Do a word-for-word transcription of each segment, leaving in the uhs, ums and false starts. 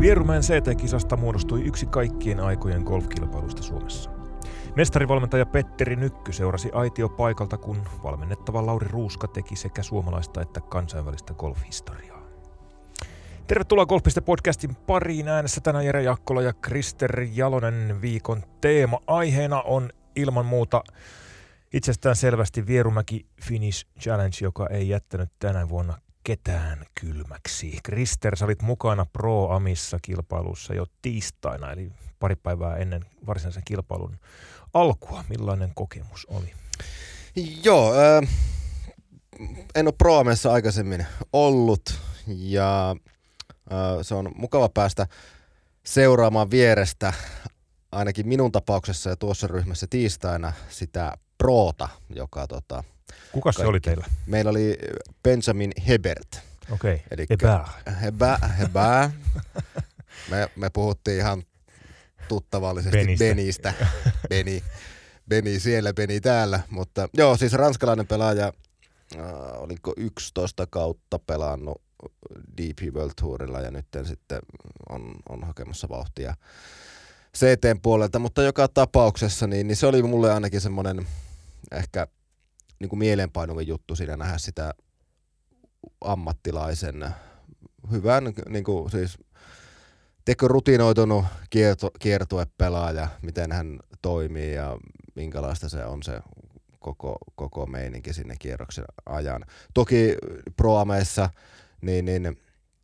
Vierumäen C T-kisasta muodostui yksi kaikkien aikojen golfkilpailusta Suomessa. Mestarivalmentaja Petteri Nykky seurasi aitiopaikalta, kun valmennettava Lauri Ruuska teki sekä suomalaista että kansainvälistä golfhistoriaa. Tervetuloa Golf piste podcastin pariin. Äänessä tänään Jere Jakkola ja Krister Jalonen. Viikon teema aiheena on ilman muuta itsestään selvästi Vierumäki Finish Challenge, joka ei jättänyt tänä vuonna ketään kylmäksi. Krister, sä olit mukana Pro Amissa kilpailussa jo tiistaina, eli pari päivää ennen varsinaisen kilpailun alkua. Millainen kokemus oli? Joo, äh, en ole Pro Amissa aikaisemmin ollut ja äh, se on mukava päästä seuraamaan vierestä, ainakin minun tapauksessa ja tuossa ryhmässä tiistaina, sitä Proota, joka tota... Kuka se oli teillä? Meillä oli Benjamin Hebert. Okei, okay. Hebert. Hebert, Hebert. Me, me puhuttiin ihan tuttavallisesti Benistä. Benistä. Beni, Beni siellä, Beni täällä. Mutta joo, siis ranskalainen pelaaja, äh, oliko yksitoista kautta pelannut D P World Tourilla ja nyt sitten on, on hakemassa vauhtia C T:n puolelta. Mutta joka tapauksessa niin, niin se oli mulle ainakin semmoinen ehkä niin kuin mieleenpainuvin juttu siinä nähdä sitä ammattilaisen hyvän, niin kuin siis teko rutinoitunut kierto, kiertuepelaaja, miten hän toimii ja minkälaista se on se koko, koko meininki sinne kierroksen ajan. Toki Pro-Ameissa niin, niin,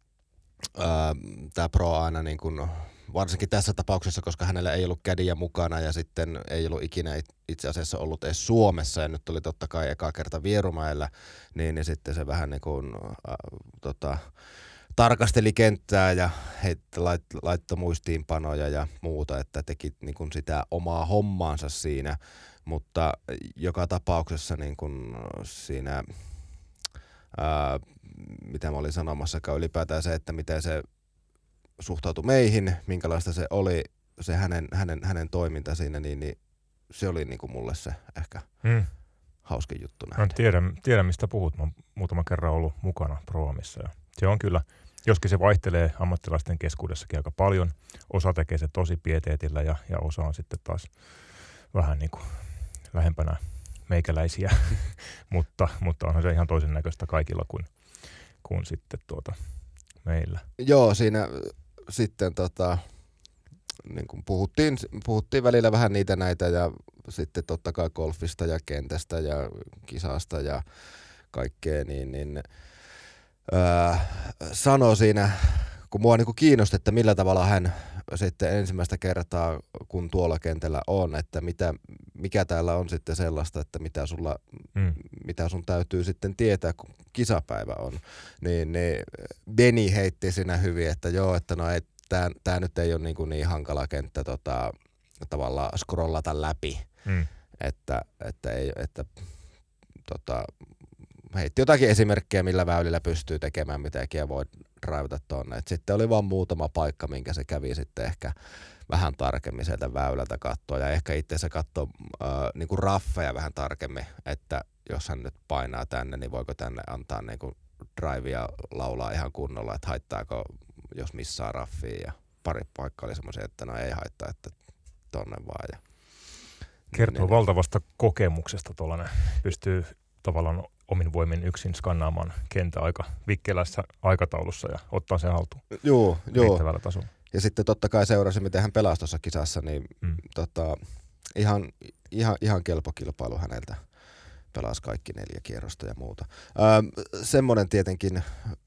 tämä Pro aina niin kuin varsinkin tässä tapauksessa, koska hänellä ei ollut kädiä mukana ja sitten ei ollut ikinä itse asiassa ollut edes Suomessa ja nyt oli totta kai eka kerta Vierumäellä, niin, niin sitten se vähän niin kuin äh, tota, tarkasteli kenttää ja lait, laittoi muistiinpanoja ja muuta, että teki niin kuin sitä omaa hommaansa siinä, mutta joka tapauksessa niin kuin siinä, äh, mitä mä olin sanomassakaan ylipäätään se, että miten se suhtautui meihin, minkälaista se oli, se hänen, hänen, hänen toiminta siinä, niin, niin se oli niin kuin mulle se ehkä hmm. hauskin juttu nähdä. No, tiedän, tiedän, mistä puhut. Mä oon muutaman kerran ollut mukana Pro-Amissa. Ja se on kyllä, joskin se vaihtelee ammattilaisten keskuudessakin aika paljon. Osa tekee se tosi pieteetillä ja, ja osa on sitten taas vähän niin kuin lähempänä meikäläisiä, mutta, mutta onhan se ihan toisen näköistä kaikilla kuin, kuin sitten tuota meillä. Joo, siinä sitten tota, niin kuin puhuttiin, puhuttiin välillä vähän niitä näitä ja sitten totta kai golfista ja kentästä ja kisasta ja kaikkea, niin, niin ää, sanoi siinä, kun mua niin kuin kiinnosti, että millä tavalla hän sitten ensimmäistä kertaa, kun tuolla kentällä on, että mitä, mikä täällä on sitten sellaista, että mitä, sulla, mm. mitä sun täytyy sitten tietää, kun kisapäivä on, niin, niin Beni heitti siinä hyvin, että joo, että no tämä nyt ei ole niin, kuin niin hankala kenttä tota, tavallaan scrollata läpi, mm. että, että, ei, että tota, heitti jotakin esimerkkejä, millä väylillä pystyy tekemään mitäkin ja voi draivata tonne. Et sitten oli vaan muutama paikka, minkä se kävi sitten ehkä vähän tarkemmin sieltä väylältä katsoa ja ehkä itse se katsoi äh, niinku raffeja vähän tarkemmin, että jos hän nyt painaa tänne, niin voiko tänne antaa niinku drivea laulaa ihan kunnolla, että haittaako, jos missaa raffia ja pari paikkaa oli semmoisia, että no ei haittaa, että tonne vaan. Ja kertoo niin, valtavasta kokemuksesta tuollainen, pystyy tavallaan omin voimin yksin skannaamaan kenttä aika vikkelässä aikataulussa ja ottaa sen haltuun joo, riittävällä joo. tasolla. Ja sitten totta kai seurasi, miten hän pelasi tuossa kisassa, niin mm. tota, ihan, ihan, ihan kelpo kilpailu häneltä. Pelasi kaikki neljä kierrosta ja muuta. Öö, semmoinen tietenkin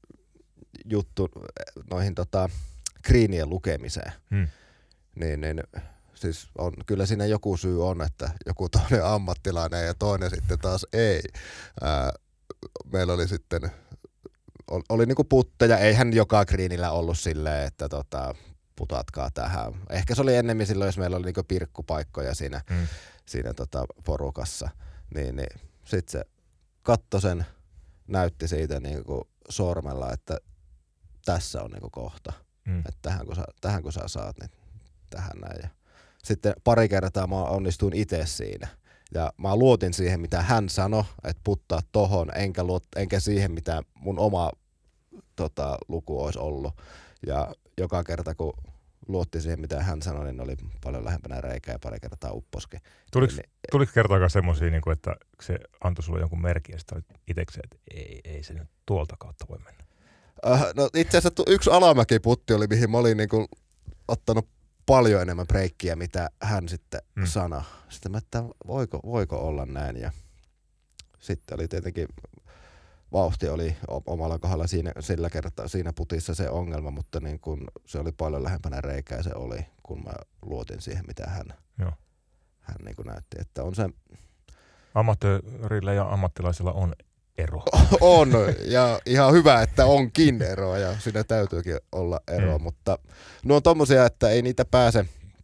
juttu noihin tota, greenien lukemiseen. Mm. Niin, niin siis on, kyllä siinä joku syy on, että joku toinen ammattilainen ja toinen sitten taas ei. Ää, meillä oli sitten, oli, oli niinku putteja, eihän joka greenillä ollut silleen, että tota, putatkaa tähän. Ehkä se oli ennemmin silloin, jos meillä oli niinku pirkkupaikkoja siinä, mm. siinä tota porukassa. Niin, niin sitten se katsoi sen, näytti siitä niinku sormella, että tässä on niinku kohta. Mm. Että tähän kun, sä, tähän kun sä saat, niin tähän näin. Ja sitten pari kertaa mä onnistuin itse siinä. Ja mä luotin siihen, mitä hän sanoi, että puttaa tohon, enkä, luot, enkä siihen, mitä mun oma tota, luku olisi ollut. Ja joka kerta, kun luotti siihen, mitä hän sanoi, niin oli paljon lähempänä reikää ja pari kertaa upposki. Tuliko, niin, tuliko kertaakaan semmoisia, niin että se antoi sulle jonkun merkin ja sitten itsekseen, että ei, ei se nyt tuolta kautta voi mennä? Uh, no itse asiassa yksi alamäkiputti oli, mihin mä olin niin kuin ottanut paljon enemmän breikkiä, mitä hän sitten mm. sanoi. Sitten mä, että voiko, voiko olla näin. Ja sitten oli tietenkin, vauhti oli omalla kohdalla siinä, sillä kertaa siinä putissa se ongelma, mutta niin kun se oli paljon lähempänä reikää se oli, kun mä luotin siihen, mitä hän, Joo. hän niin kuin näytti. Että on se... Amatöörillä ja ammattilaisilla on ero. On, ja ihan hyvä, että onkin ero, ja siinä täytyykin olla ero, mm. mutta nuo on tommosia, että ei niitä pääse,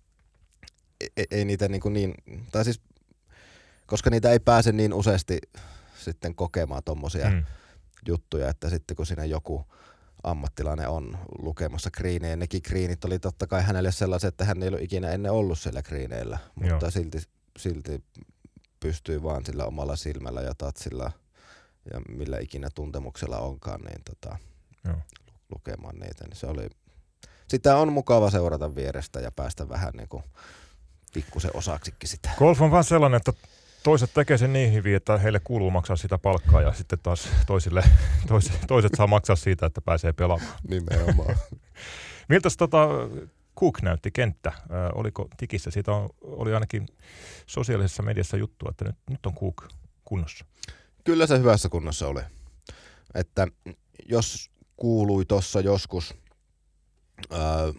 ei, ei niitä niin, kuin niin, tai siis, koska niitä ei pääse niin useasti sitten kokemaan tommosia mm. juttuja, että sitten kun siinä joku ammattilainen on lukemassa kriinejä, nekin kriinit oli totta kai hänelle sellaiset, että hän ei ollut ikinä ennen ollut siellä kriineillä, mutta silti, silti pystyy vaan sillä omalla silmällä ja tatsilla ja millä ikinä tuntemuksella onkaan, niin tota, lukemaan niitä. Niin se oli, sitä on mukava seurata vierestä ja päästä vähän niin kuin pikkusen osaksikin sitä. Golf on vaan sellainen, että toiset tekee sen niin hyvin, että heille kuuluu maksaa sitä palkkaa ja sitten taas toisille, toiset, toiset saa maksaa siitä, että pääsee pelaamaan. Nimenomaan. Miltäs tota Cook näytti kenttä? Äh, oliko tikissä? Siitä on, oli ainakin sosiaalisessa mediassa juttu, että nyt, nyt on Cook kunnossa. Kyllä se hyvässä kunnossa oli. Että jos kuului tuossa joskus ää,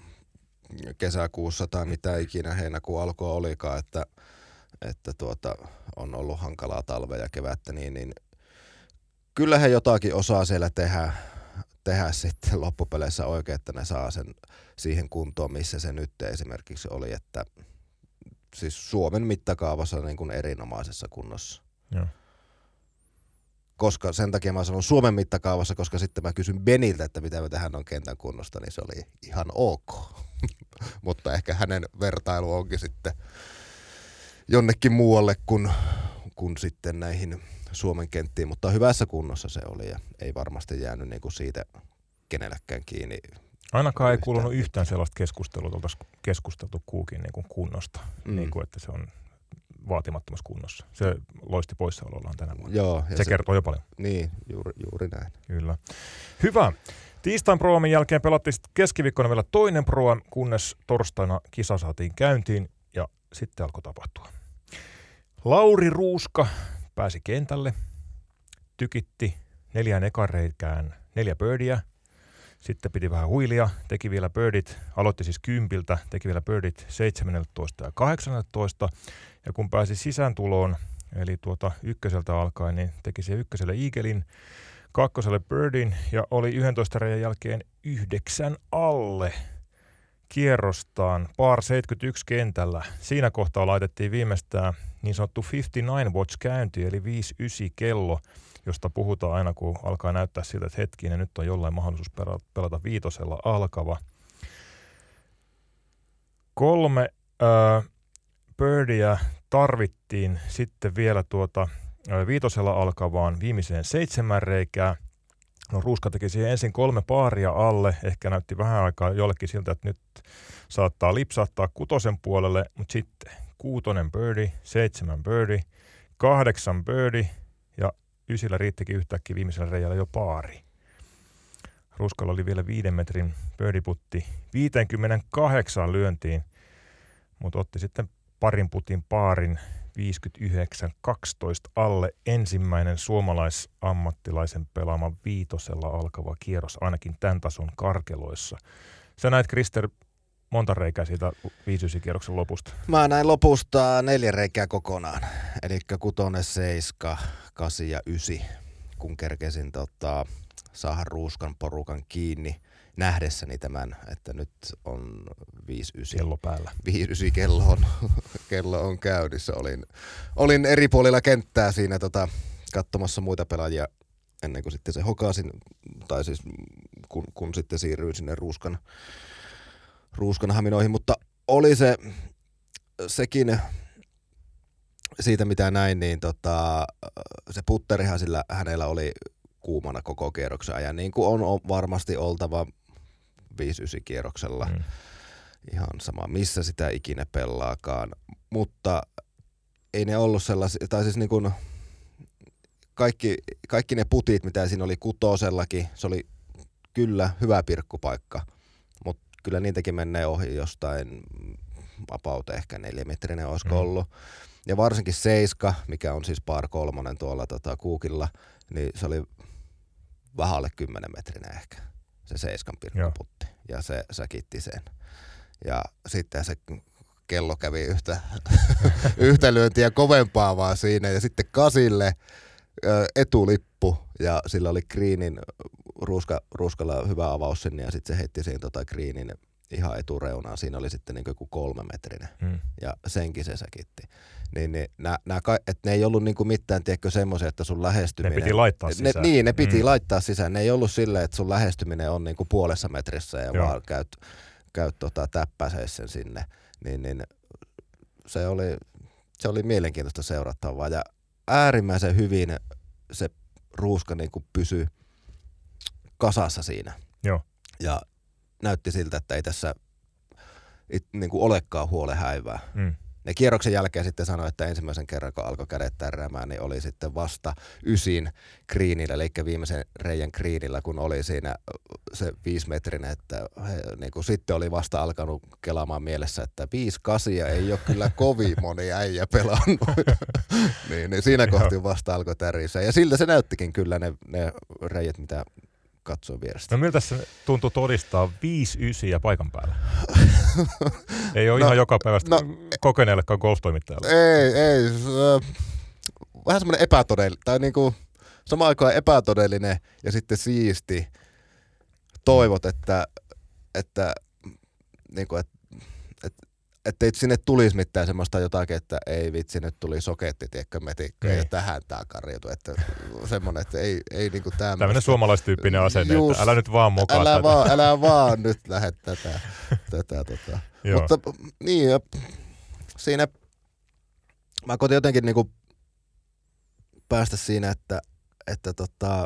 kesäkuussa tai mitä ikinä heinäkuun alkua olikaan, että, että tuota, on ollut hankalaa talvea ja kevättä, niin, niin kyllä he jotakin osaa siellä tehdä, tehdä sitten loppupeleissä oikein, että ne saa sen siihen kuntoon, missä se nyt esimerkiksi oli, että siis Suomen mittakaavassa niin kuin erinomaisessa kunnossa. Joo. Koska sen takia mä sanon Suomen mittakaavassa, koska sitten mä kysyn Beniltä, että mitä me tähän on kentän kunnosta, niin se oli ihan ok. Mutta ehkä hänen vertailu onkin sitten jonnekin muualle kuin, kuin sitten näihin Suomen kenttiin, mutta hyvässä kunnossa se oli ja ei varmasti jäänyt niinku siitä kenellekään kiinni. Ainakaan ei kuulunut yhtään sellaista keskustelua, että oltaisiin keskusteltu Cookin niinku kunnosta, mm. niin kuin, että se on vaatimattomassa kunnossa. Se loisti poissaolollaan tänä vuonna. Joo, se, se kertoo jo paljon. Niin, juuri, juuri näin. Kyllä. Hyvä. Tiistain Pro-Amin jälkeen pelattiin keskiviikkona vielä toinen Pro-Am, kunnes torstaina kisa saatiin käyntiin ja sitten alkoi tapahtua. Lauri Ruuska pääsi kentälle, tykitti neljään ekan reikään neljä birdiä, sitten piti vähän huilia, teki vielä birdit, aloitti siis kympiltä, teki vielä birdit seitsemäntoista ja kahdeksantoista, ja kun pääsi sisääntuloon, eli tuota ykköseltä alkaen, niin teki siihen ykköselle eaglein, kakkoselle birdin, ja oli yhdentoista reiän jälkeen yhdeksän alle kierrostaan, par seitsemänkymmentäyksi kentällä. Siinä kohtaa laitettiin viimeistään niin sanottu viisikymmentäyhdeksän watch käynti, eli viisikymmentäyhdeksän kello, josta puhutaan aina, kun alkaa näyttää siltä, että hetkinen, nyt on jollain mahdollisuus pelata viitosella alkava. Kolme äh, birdiä tarvittiin sitten vielä tuota äh, viitosella alkavaan viimeiseen seitsemän reikää. No Ruuska teki siihen ensin kolme paaria alle, ehkä näytti vähän aikaa jollekin siltä, että nyt saattaa lipsahtaa kutosen puolelle, mutta sitten kuutonen birdie, seitsemän birdie, kahdeksan birdie ja ysillä riittikin yhtäkkiä viimeisellä reijällä jo paari. Ruuskalla oli vielä viiden metrin birdieputti viisikymmentäkahdeksan lyöntiin, mutta otti sitten parin putin paarin viisikymmentäyhdeksän kaksitoista alle ensimmäinen suomalaisammattilaisen pelaama viitosella alkava kierros ainakin tämän tason karkeloissa. Sä näit, Krister, monta reikää siitä viisi kierroksen lopusta? Mä näin lopusta neljä reikää kokonaan, eli kutonen, seiska, kasi ja ysi, kun kerkesin tota, saada Ruuskan porukan kiinni nähdessäni tämän, että nyt on viisi yhdeksän. Kello päällä. viisi yhdeksän kello on, kello on käynnissä. Olin, olin eri puolilla kenttää siinä tota, katsomassa muita pelaajia ennen kuin sitten se hokasin, tai siis kun, kun sitten siirryin sinne Ruuskan, Ruuskan haminoihin, mutta oli se sekin siitä mitä näin, niin tota, se putterihan sillä hänellä oli kuumana koko kierroksen ajan, niin kuin on, on varmasti oltava viisi yhdeksän kierroksella. Mm. Ihan sama, missä sitä ikinä pelaakaan. Mutta ei ne ollut sellaisia, tai siis niin kuin kaikki, kaikki ne putit, mitä siinä oli kutosellakin, se oli kyllä hyvä pirkkupaikka. Mutta kyllä niitäkin menee ohi jostain about ehkä neljämetrinen olisiko mm. ollut. Ja varsinkin seiska, mikä on siis par kolmonen tuolla tota, kuukilla, niin se oli vähän alle kymmenen metrinen ehkä, se seiskan pirkkuputti. Ja se säkitti sen. Ja sitten se kello kävi yhtä, yhtä lyöntiä kovempaa vaan siinä. Ja sitten kasille ö, etulippu ja sillä oli greenin, ruuska, ruuskalla hyvä avaus sinne ja sitten se heitti siihen tota greenin ihan etureunaan. Siinä oli sitten niin kuin kolme metrinen hmm. ja senkin se säkitti. Niin, niin nää, nää, et ne ei ollut niinku mitään, tiedätkö, semmoisia, että sun lähestyminen... Ne piti laittaa sisään. Ne, niin, ne piti mm. laittaa sisään. Ne ei ollut silleen, että sun lähestyminen on niinku puolessa metrissä ja Joo. vaan käyt, käyt tota, täppäseis sen sinne. Niin, niin se, oli, se oli mielenkiintoista seurattavaa ja äärimmäisen hyvin se ruuska niinku pysyi kasassa siinä. Joo. Ja näytti siltä, että ei tässä it, niinku olekaan huole häivää. Mm. Ne kierroksen jälkeen sitten sanoi, että ensimmäisen kerran kun alkoi kädet tärräämään, niin oli sitten vasta ysin kriinillä, eli viimeisen reijän kriinillä, kun oli siinä se viisimetrinen, että he, niin kuin sitten oli vasta alkanut kelaamaan mielessä, että viisi kasia ei ole kyllä kovin moni äijä pelannut. niin, niin siinä kohti vasta alkoi tärisää. Ja siltä se näyttikin kyllä ne, ne reijät, mitä katsoa vierestä. No miltä se tuntuu todistaa viisi ysiä paikan päällä? Ei ole no, ihan joka päivästä no, kokeneellekaan golf-toimittajalle. Ei, ei. Vähän semmoinen epätodellinen, tai niinku samaan aikaan epätodellinen ja sitten siisti. Toivot, että, että niinku, et, et, ettei sinne tulisi mitään semmoista jotakin, että ei vitsi, nyt tuli soketti, tiedätkö, metikko, ja tähän tää karjutui. Että semmoinen, että ei, ei niinku tämmöistä. Tämmöinen suomalaistyyppinen asenne, just, että älä nyt vaan mokaa älä tätä. Vaan, älä vaan nyt lähde tätä. tätä tota. Mutta niin, ja siinä mä koitin jotenkin niinku päästä siinä, että, että tota,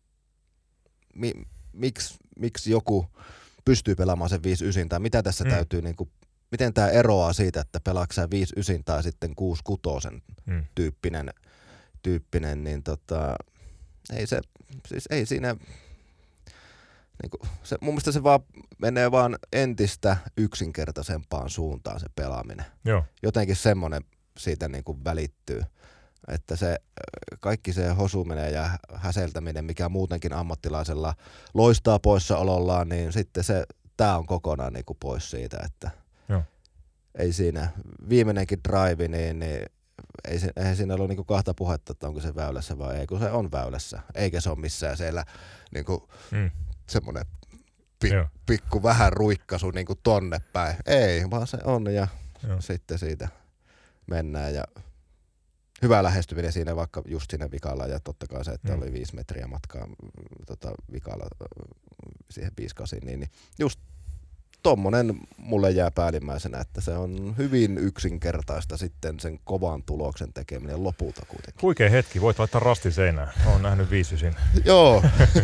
mi, miksi, miksi joku pystyy pelaamaan sen viisi yhdeksän, tai mitä tässä mm. täytyy niinku, miten tämä eroaa siitä, että pelaatko sä viisi yhdeksän tai sitten kuusi kuusi hmm. tyyppinen, tyyppinen, niin tota, ei se, siis ei siinä, niinku, se, mun mielestä se vaan menee vaan entistä yksinkertaisempaan suuntaan se pelaaminen. Joo. Jotenkin semmoinen siitä niinku välittyy, että se kaikki se hosuminen ja häseltäminen, mikä muutenkin ammattilaisella loistaa poissaolollaan, niin sitten se, tää on kokonaan niinku pois siitä, että Joo. ei siinä, viimeinenkin drive, niin, niin ei se, eihän siinä ollut niinku kahta puhetta, että onko se väylässä vai ei, kun se on väylässä, eikä se ole missään siellä niinku mm. semmoinen pi, pikku vähän ruikkaisu niinku tonne päin. Ei, vaan se on ja Joo. sitten siitä mennään ja hyvä lähestyminen siinä vaikka just siinä vikalla ja totta kai se, että mm. oli viisi metriä matkaa tota, vikalla siihen viisi kahdeksan, niin, niin just tommonen mulle jää päällimmäisenä, että se on hyvin yksinkertaista sitten sen kovan tuloksen tekeminen lopulta kuitenkin. Huikea hetki, voit laittaa rastin seinään. Olen nähnyt viisi yhdeksän. Joo.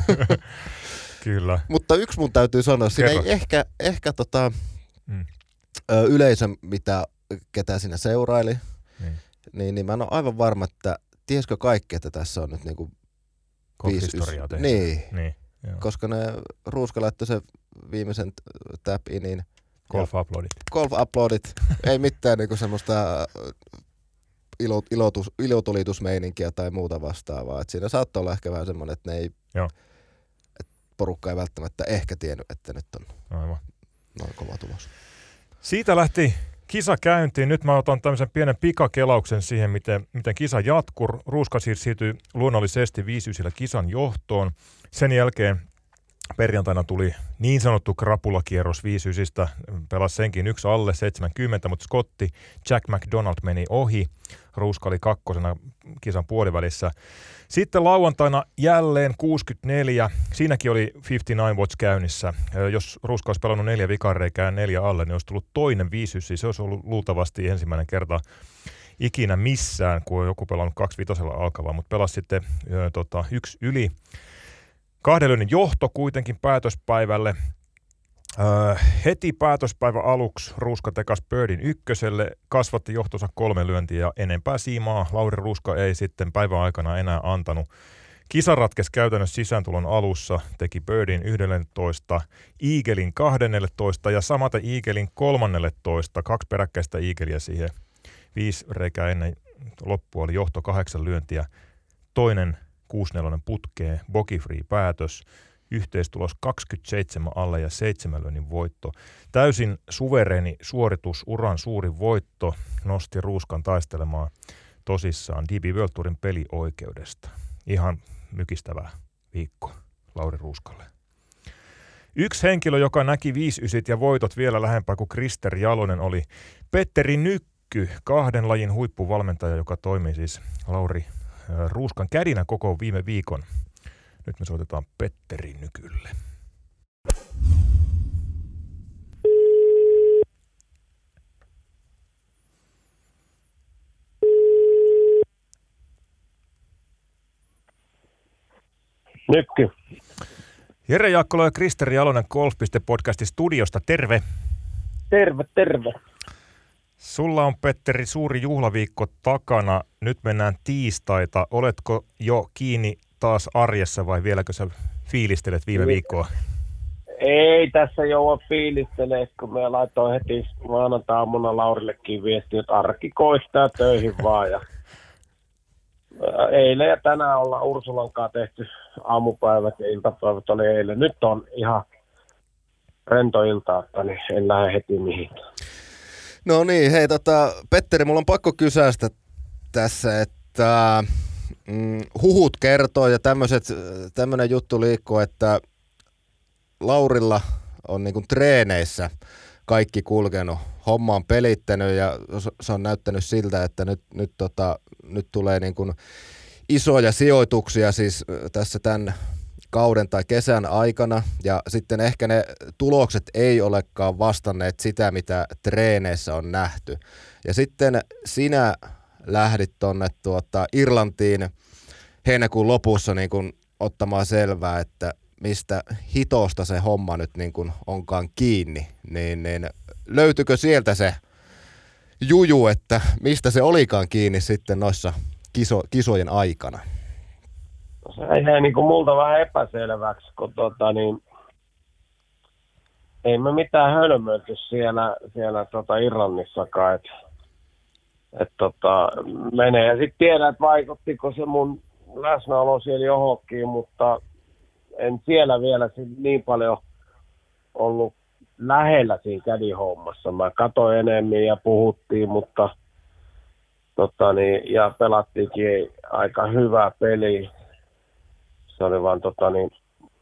Kyllä. Mutta yksi mun täytyy sanoa, siinä ei ehkä, ehkä tota, mm. ö, yleisö, mitä, ketä siinä seuraili, mm. niin, niin mä en ole aivan varma, että tiesikö kaikki, että tässä on nyt niinku golf-historiaa tehty. Niin. niin. Koska ne Ruuska laittoi se viimeisen tap-inin. Golf-uploadit. Golf-uploadit. Ei mitään niinku semmoista ilo, ilotus, ilotulitusmeininkiä tai muuta vastaavaa. Et siinä saattaa olla ehkä vähän semmoinen, että ne ei, et porukka ei välttämättä ehkä tiennyt, että nyt on Aivan. noin kova tulos. Siitä lähti kisa käyntiin. Nyt mä otan tämmöisen pienen pikakelauksen siihen, miten, miten kisa jatkuu. Ruuska siirtyi luonnollisesti viisi yhdeksän kisan johtoon. Sen jälkeen perjantaina tuli niin sanottu krapulakierros viisi yhdeksän. Pelasi senkin yksi alle seitsemänkymmentä, mutta Scotti Jack McDonald meni ohi. Ruuska oli kakkosena kisan puolivälissä. Sitten lauantaina jälleen kuusikymmentäneljä. Siinäkin oli viisikymmentäyhdeksän watts käynnissä. Jos Ruuska olisi pelannut neljä vikareikää neljä alle, niin olisi tullut toinen viisi yhdeksän. Se olisi ollut luultavasti ensimmäinen kerta ikinä missään, kun on joku pelannut kaksi vitosella alkavaa, mutta pelasi sitten ö, tota, yksi yli. Kahdenlyönnin johto kuitenkin päätöspäivälle. Öö, heti päätöspäivä aluksi Ruuska tekas birdin ykköselle, kasvatti johtonsa kolme lyöntiä ja enempää siimaa Lauri Ruuska ei sitten päivän aikana enää antanut. Kisa ratkesi käytännössä sisääntulon alussa, teki birdin yksitoista, eaglein kaksitoista ja samaten eaglein kolmannelletoista, kaksi peräkkäistä eagleä siihen. Viisi reikää ennen loppua oli johto kahdeksan lyöntiä, toinen kuusi neljä putkeen, bogey-free päätös. Yhteistulos kaksikymmentäseitsemän alle ja seitsemän lyönnin voitto. Täysin suvereeni suoritus, uran suurin voitto, nosti Ruuskan taistelemaan tosissaan D B World Tourin pelioikeudesta. Ihan mykistävä viikko Lauri Ruuskalle. Yksi henkilö, joka näki viisi ysit ja voitot vielä lähempää kuin Krister Jalonen, oli Petteri Nykky, kahden lajin huippuvalmentaja, joka toimii siis Lauri Ruuskan kädinä koko viime viikon. Nyt me soitetaan Petteri Nykylle. Nykky. Jere Jaakkola ja Krister Jalonen Golf piste podcastin studiosta. Terve. Terve, terve. Sulla on, Petteri, suuri juhlaviikko takana. Nyt mennään tiistaita. Oletko jo kiinni taas arjessa vai vieläkö sä fiilistelet viime viikkoa? Ei tässä jouda fiilistelee, kun me laitoin heti maanantai-aamuna Laurillekin viesti, että arki koistaa töihin vaan. Ja eilen ja tänään ollaan Ursulan kanssa tehty aamupäivät ja iltapäivät oli eilen. Nyt on ihan rento ilta, että niin en lähde heti mihinkään. No niin, hei tota, Petteri, mulla on pakko kysäistä tässä, että mm, huhut kertoo ja tämmöinen juttu liikkuu, että Laurilla on niin kuin treeneissä kaikki kulkenut. Homma on pelittänyt ja se on näyttänyt siltä, että nyt, nyt, tota, nyt tulee niin kuin isoja sijoituksia siis tässä tämän kauden tai kesän aikana. Ja sitten ehkä ne tulokset ei olekaan vastanneet sitä, mitä treeneissä on nähty. Ja sitten sinä lähdit tuonne tuota Irlantiin heinäkuun lopussa niin kuin ottamaan selvää, että mistä hitosta se homma nyt niin kuin onkaan kiinni, niin, niin löytyykö sieltä se juju, että mistä se olikaan kiinni sitten noissa kiso, kisojen aikana? Se jäi niin kuin multa vähän epäselväksi, kun tota, niin, ei me mitään hölmöilty siellä, siellä tota Irlannissakaan, että et, tota, menee. Ja sitten tiedän, että vaikuttiko se mun läsnäolo siellä johonkin, mutta en siellä vielä niin paljon ollut lähellä siinä kädihommassa. Mä katsoin enemmän ja puhuttiin, mutta tota niin, ja pelattiinkin aika hyvä peli. Se oli vaan tota niin,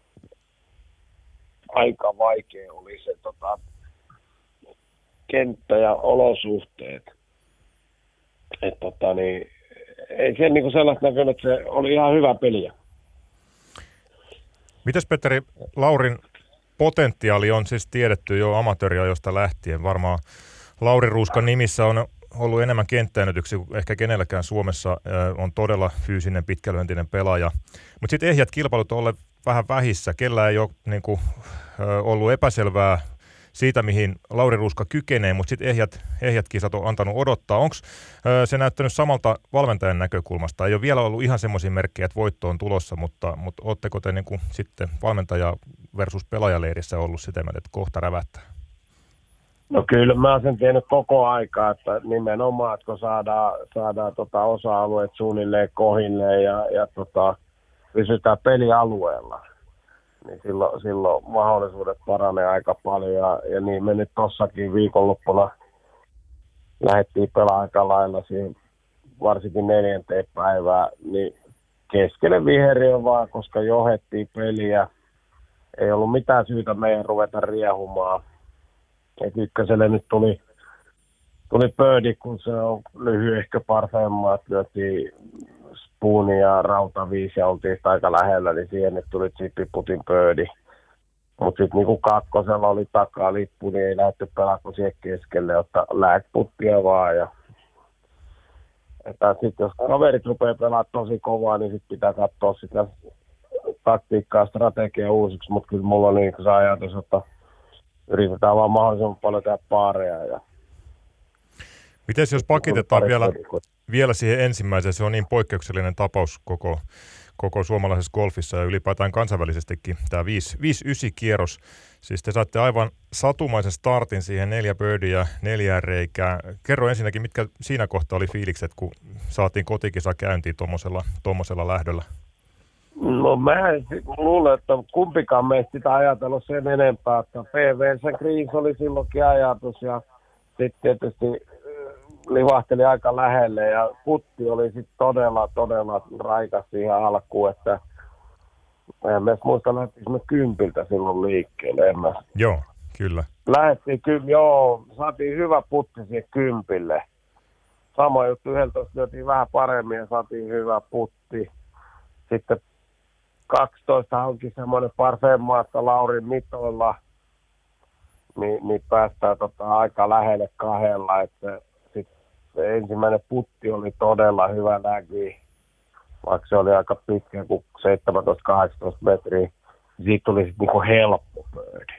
aika vaikea oli se tota, kenttä ja olosuhteet. Et, tota niin, ei se niinku sellaista näkynyt, että se oli ihan hyvä peliä. Mitäs, Petteri, Laurin potentiaali on siis tiedetty jo amatööriajosta lähtien. Varmaan Lauri Ruuskan nimissä on ollut enemmän kenttäännytyksiä kuin ehkä kenelläkään Suomessa. On todella fyysinen, pitkälyöntinen pelaaja. Mutta sitten ehjät kilpailut on olleet vähän vähissä. Kellä ei ole niin kuin, ollut epäselvää siitä, mihin Lauri Ruuska kykenee, mutta sitten ehjät, ehjät kisat on antanut odottaa. Onko se näyttänyt samalta valmentajan näkökulmasta? Ei ole vielä ollut ihan semmoisia merkkejä, että voitto on tulossa, mutta, mutta ootteko te niin kuin sitten valmentaja versus pelaajaleirissä ollut sitä, että kohta rävättää? No kyllä mä oon sen tiennyt koko aikaa, että nimenomaan, että kun saadaan, saadaan tota osa-alueet suunnilleen kohilleen ja, ja tota, pysytään pelialueella, niin silloin, silloin mahdollisuudet paranee aika paljon. Ja, ja niin me nyt tossakin viikonloppuna lähdettiin pelaamaan aika lailla siihen, varsinkin neljänteen päivään, niin keskelle viheriö vaan, koska johdettiin peliä. Ei ollut mitään syytä meidän ruveta riehumaan. Et ykköselle nyt tuli, tuli birdie, kun se on lyhy ehkä parhaimmaa, että lyötiin spooni ja rauta viisi ja oltiin aika lähellä, niin siihen nyt tuli chippiputin birdie. Mutta sitten niinku kakkosella oli takaa lippu, niin ei lähdetty pelaamaan siihen keskelle, ottaa lääkputtia vaan. Ja sitten jos kaverit rupeaa pelaamaan tosi kovaa, niin sitten pitää katsoa sitä taktiikkaa, strategiaa uusiksi, mutta kyllä mulla on niin se ajatus, että yritetään vaan mahdollisimman paljon tehdä paareja. Ja miten jos pakitetaan vielä, vielä siihen ensimmäiseen, se on niin poikkeuksellinen tapaus koko, koko suomalaisessa golfissa ja ylipäätään kansainvälisestikin, tämä viisi yhdeksän kierros. Siis te saatte aivan satumaisen startin siihen, neljä birdiä, neljää reikää. Kerro ensinnäkin, mitkä siinä kohtaa oli fiilikset, kun saatiin kotikisa käyntiin tuommoisella, tuommoisella lähdöllä? No mä en luule, että kumpikaan meistä sitä ajatellut sen enempää, että P V:ssä Greens oli silloinkin ajatus ja sitten tietysti livahteli aika lähelle ja putti oli sitten todella, todella raikas siihen alkuun, että en mä muista, lähtiinkö me kympiltä silloin liikkeelle. En mä. Joo, kyllä. Lähettiin kyllä, joo, saatiin hyvä putti siihen kympille. Sama juttu, yksitoista lyötiin vähän paremmin ja saatiin hyvä putti. Sitten kaksitoista onkin semmoinen parfemmaatta Laurin mitoilla, niin, niin päästään tota aika lähelle kahdella, että se ensimmäinen putti oli todella hyvä näki, vaikka se oli aika pitkä kuin seitsemäntoista kahdeksantoista metriä. Siitä tuli sitten niinku helppo pöydi.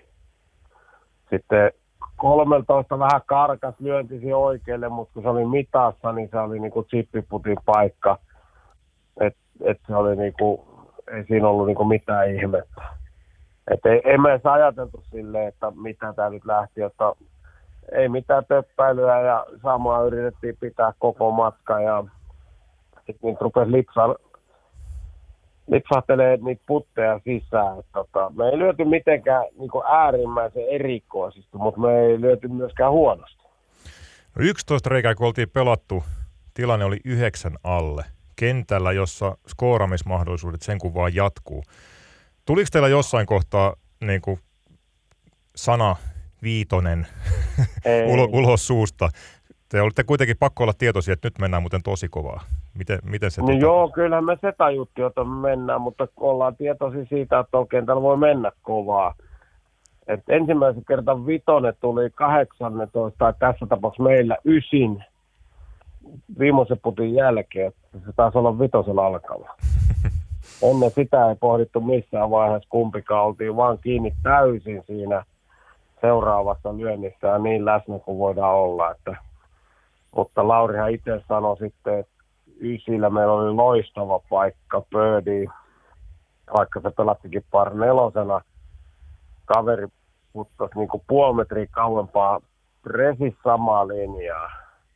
Sitten kolmetoista vähän karkas lyöntisi oikealle, mutta kun se oli mitassa, niin se oli niinku chippiputin paikka. Et, et se oli niinku, ei siinä ollut niinku mitään ihmettä. Et ei, ei me edes ajateltu silleen, että mitä tää nyt lähti, että ei mitään töppäilyä ja samaa yritettiin pitää koko matka ja sitten niitä rupesi lipsa, lipsahtelemaan niitä putteja sisään. Tota, me ei lyöty mitenkään niin kuin äärimmäisen erikoisesti, mutta me ei lyöty myöskään huonosti. No yksitoista reikää, kun oltiin pelattu, tilanne oli yhdeksän alle kentällä, jossa skooramismahdollisuudet sen kun vaan jatkuu. Tuliko teillä jossain kohtaa niin kuin sana viitonen Ulo, ulos suusta? Te olitte kuitenkin pakko olla tietoisia, että nyt mennään muuten tosi kovaa. Miten, miten se... No tuota... joo, kyllähän me se tajuttiin, että me mennään, mutta ollaan tietoisia siitä, että oikein täällä voi mennä kovaa. Et ensimmäisen kertan vitonen tuli kahdeksannetoista, tai tässä tapauksessa meillä ysin viimeisen putin jälkeen. Se taisi olla vitosella alkava. Ennen sitä ei pohdittu missään vaiheessa kumpikaan, oltiin vaan kiinni täysin siinä seuraavassa lyönnissä ja niin läsnä kuin voidaan olla. Että, mutta Laurihan itse sanoi sitten, että ysillä meillä oli loistava paikka birdie, vaikka se pelattikin par nelosena. Kaveri puttasi niin kuin puoli metriä kauempaa presis samaa linjaa.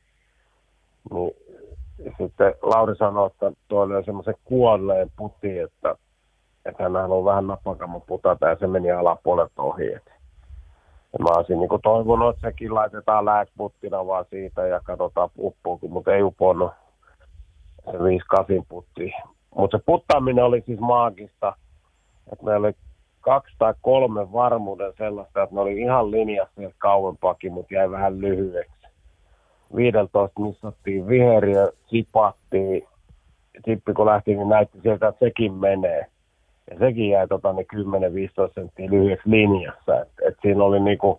Niin, sitten Lauri sanoi, että tuo oli semmoisen kuolleen puti, että, että hän haluaa vähän napakamman putata ja se meni alapuolelta ohi. Että ja mä olisin niin toivonut, että sekin laitetaan lääkputtina vaan siitä ja katsotaan uppuukin, mutta ei uponnut se viisi kahdeksan putti. Mutta se puttaaminen oli siis maagista, että meillä oli kaksi tai kolme varmuuden sellaista, että ne oli ihan linjassa ja kauempaakin, mutta jäi vähän lyhyeksi. viisitoista missattiin viheriä, sipattiin. Sippi kun lähti, niin näytti sieltä, että sekin menee. Ja sekin jäi tota, niin kymmenen viisitoista senttiä lyhyeksi linjassa. Et, et siinä oli niinku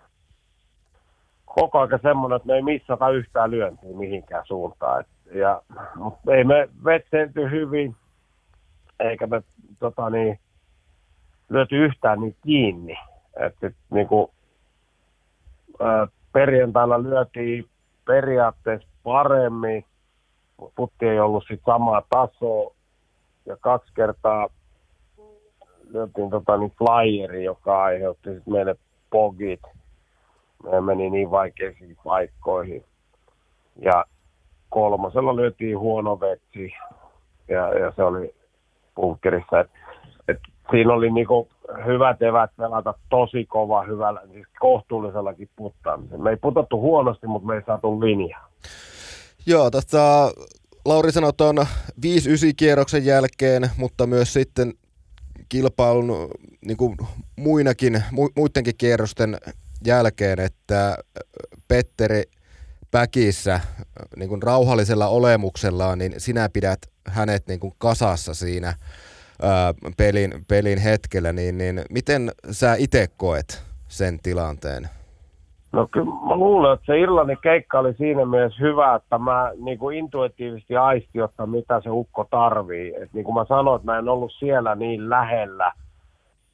koko ajan semmoinen, että me ei missata yhtään lyöntiä mihinkään suuntaan. Et, ja, mutta ei me vetselty hyvin, eikä me tota, niin, lyöty yhtään niin kiinni. Et, et, niinku, ää, perjantaina lyötiin periaatteessa paremmin, mutta putti ei ollut sit samaa tasoa. Ja kaksi kertaa lyötiin tota, niin flyeri, joka aiheutti sit meille bogit. Me meni niin vaikeisiin paikkoihin. Ja kolmosella lyötiin huono vetsi ja, ja se oli bunkkerissa. Et, et siinä oli niinku hyvät evät pelata tosi kova, hyvällä, siis kohtuullisellakin puttaamisella. Me ei putattu huonosti, mutta me ei saatu linjaa. Joo, tästä Lauri sanoi tuon viisi yhdeksän kierroksen jälkeen, mutta myös sitten kilpailun niin kuin muinakin, muidenkin kierrosten jälkeen, että Petteri Päkissä niin kuin rauhallisella olemuksellaan, niin sinä pidät hänet niin kuin kasassa siinä ää, pelin, pelin hetkellä, niin, niin miten sä itse koet sen tilanteen? No kyllä mä luulen, että se Irlannin keikka oli siinä mielessä hyvä, että mä niin kuin intuitiivisesti aistin, että mitä se ukko tarvii. Et niin kuin mä sanoin, että mä en ollut siellä niin lähellä,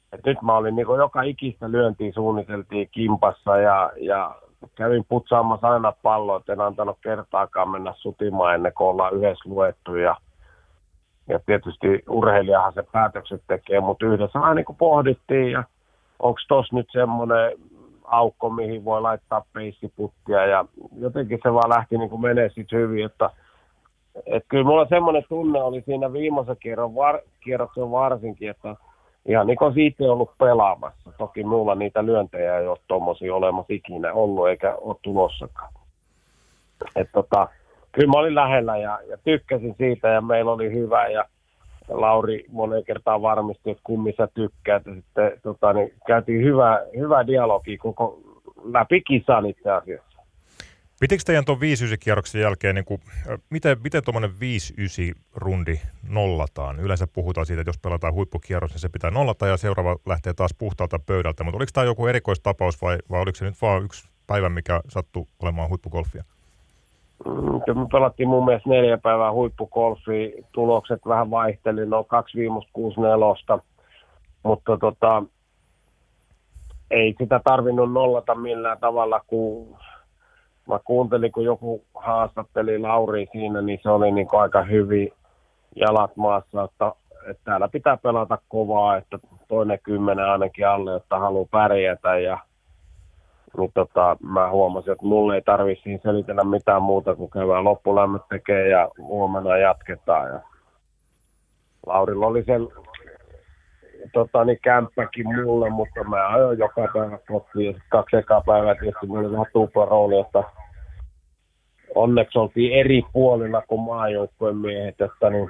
Et nyt mä olin niin joka ikistä lyöntiä suunniteltiin kimpassa ja, ja kävin putsaamassa aina palloa, et en antanut kertaakaan mennä sutimaan ennen kuin ollaan yhdessä luettu. Ja, ja tietysti urheilijahan se päätökset tekee, mutta yhdessä aina niin pohdittiin, ja onko tossa nyt semmoinen aukko, mihin voi laittaa peissiputtia, ja jotenkin se vaan lähti niin menee sitten hyvin, että et kyllä mulla semmoinen tunne oli siinä viimeisen kierron var, kierroksen varsinkin, että ihan niin kuin siitä ei ollut pelaamassa. Toki mulla niitä lyöntejä ei ole tuommoisia olemassa ikinä ollut, eikä ole tulossakaan. Et tota, kyllä mä olin lähellä ja, ja tykkäsin siitä, ja meillä oli hyvä, ja Lauri monen kertaan varmisti, että kummin sä tykkäät, ja sitten tota, niin käytiin hyvä, hyvä dialogi koko läpi kisan itse asiassa. Pitikö teidän tuon viisi yhdeksän kierroksen jälkeen, niin kuin, miten, miten tuommoinen viisi yhdeksän rundi nollataan? Yleensä puhutaan siitä, että jos pelataan huippukierros, niin se pitää nollata ja seuraava lähtee taas puhtaalta pöydältä. Mutta oliko tämä joku erikoistapaus vai, vai oliko se nyt vaan yksi päivä, mikä sattui olemaan huippugolfia? Mm, me pelattiin mun mielestä neljä päivää huippugolfia. Tulokset vähän vaihteli, no kaksi viimeistä kuusi nelosta. Mutta tota, ei sitä tarvinnut nollata millään tavalla, kun mä kuuntelin, kun joku haastatteli Lauri siinä, niin se oli niin aika hyvin jalat maassa, että, että täällä pitää pelata kovaa, että toinen kymmenen ainakin alle, jotta haluaa pärjätä. Ja niin tota, mä huomasin, että mulle ei tarvitse siinä selitellä mitään muuta, kun käydään loppulämmöt tekee ja huomenna jatketaan. Ja Laurilla oli sen tota, niin kämppäkin mulle, mutta mä ajoin joka päivä kotiin ja sitten kaksi ekaa päivää tietysti mulla oli vähän tuplarooli, että onneksi oltiin eri puolilla kuin maajoukkueen miehet, että niin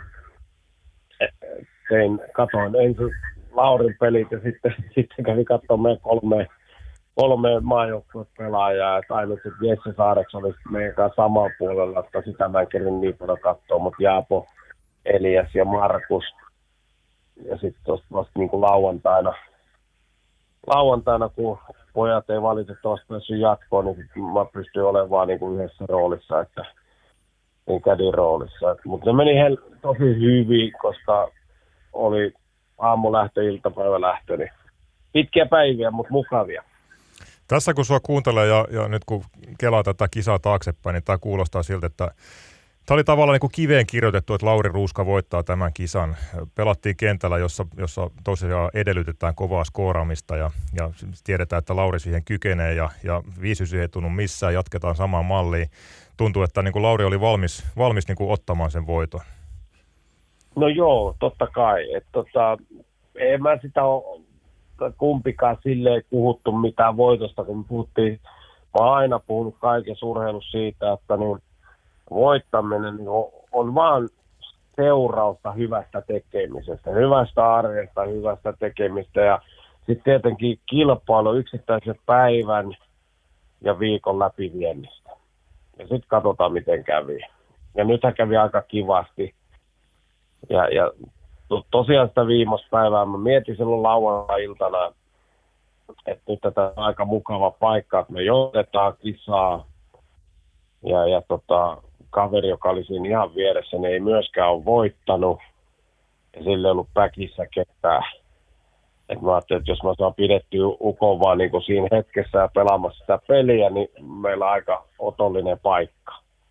tein, katoin ensin Laurin pelit ja sitten, sitten kävin katsomaan meidän kolme, kolme maajoukkueen pelaajaa, että ainut, että Jesse Saareks oli meidän kanssa samalla puolella, että sitä mä en kerin niin paljon katsoa, mutta Jaapo, Elias ja Markus. Ja sitten tuosta vasta niin kuin lauantaina, lauantaina, kun pojat ei valitettavasti päässyt jatkoon, niin sit mä pystyin olemaan vaan niin kuin yhdessä roolissa, että niin kädin roolissa. Mutta se meni hel- tosi hyvin, koska oli aamulähtö, iltapäivälähtö, niin pitkiä päiviä, mutta mukavia. Tässä kun sua kuuntelee ja, ja nyt kun kelaa tätä kisaa taaksepäin, niin tämä kuulostaa siltä, että tämä oli tavallaan niin kuin kiveen kirjoitettu, että Lauri Ruuska voittaa tämän kisan. Pelattiin kentällä, jossa, jossa tosiaan edellytetään kovaa skooraamista ja, ja tiedetään, että Lauri siihen kykenee ja, ja viisi yhdeksän ei tunnu missään, jatketaan samaan malliin. Tuntuu, että niin kuin Lauri oli valmis, valmis niin kuin ottamaan sen voiton. No joo, totta kai. Et tota, en mä sitä ole kumpikaan silleen puhuttu mitään voitosta, kun me puhuttiin. Mä oon aina puhunut kaikessa urheilussa siitä, että niin voittaminen on, on vaan seurausta hyvästä tekemisestä, hyvästä arjesta, hyvästä tekemistä ja sitten tietenkin kilpailu yksittäisen päivän ja viikon läpiviennistä. Ja sitten katsotaan, miten kävi. Ja nythän kävi aika kivasti. Ja, ja to, tosiaan sitä viimeistä päivää mä mietin silloin lauantai-iltana, että nyt tätä on aika mukava paikka, että me johdetaan kisaa. Ja, ja tota, kaveri, joka oli siinä ihan vieressä, niin ei myöskään ole voittanut. Ja sillä ei ollut päkissä ketään. Et mä ajattelin, että jos mä saan pidettyä ukon vaan niin kuin siinä hetkessä ja pelaamassa sitä peliä, niin meillä on aika otollinen paikka.